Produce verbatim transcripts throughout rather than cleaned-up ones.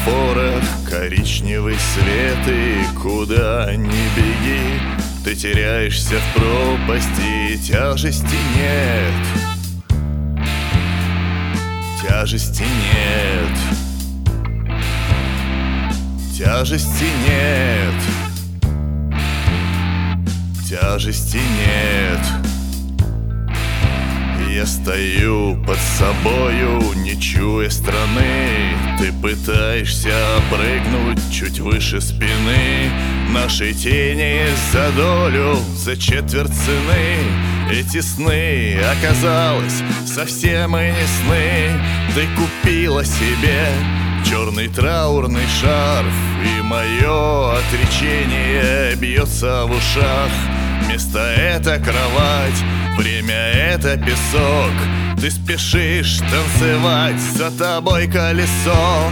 светофорах коричневый свет, и куда ни беги, ты теряешься в пропасти, и тяжести нет, тяжести нет, тяжести нет, тяжести нет. Я стою под собою, не чуя страны. Ты пытаешься прыгнуть чуть выше спины. Наши тени за долю, за четверть цены. Эти сны, оказалось, совсем и не сны. Ты купила себе черный траурный шарф, и мое отречение бьется в ушах. Место — это кровать, время — это песок. Ты спешишь танцевать, за тобой колесо.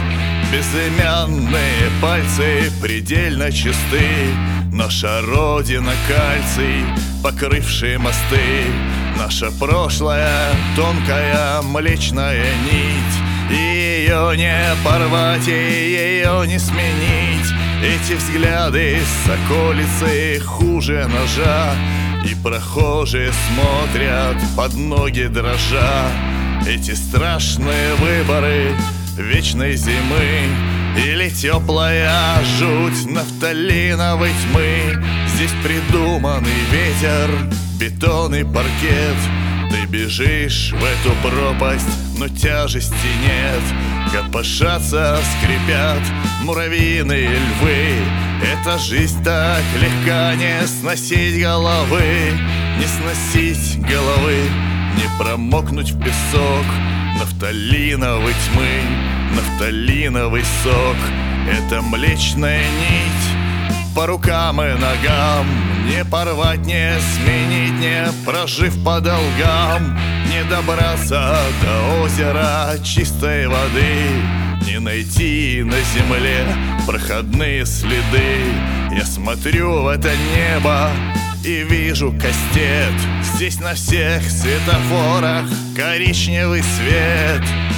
Безымянные пальцы предельно чисты. Наша родина — кальций, покрывший мосты. Наше прошлое — тонкая млечная нить. Ее не порвать, и ее не сменить. Эти взгляды с околицы хуже ножа, и прохожие смотрят под ноги дрожа. Эти страшные выборы вечной зимы или теплая жуть нафталиновой тьмы. Здесь придуманный ветер, бетон и паркет. Ты бежишь в эту пропасть, но тяжести нет. Копошатся, скрипят муравьиные львы. Эта жизнь так легка, не сносить головы, не сносить головы, не промокнуть в песок нафталиновой тьмы. Нафталиновый сок — это млечная нить по рукам и ногам. Не порвать, не сменить, не прожив по долгам. Не добраться до озера чистой воды, не найти на земле проходные следы. Я смотрю в это небо и вижу кастет. Здесь на всех светофорах коричневый свет.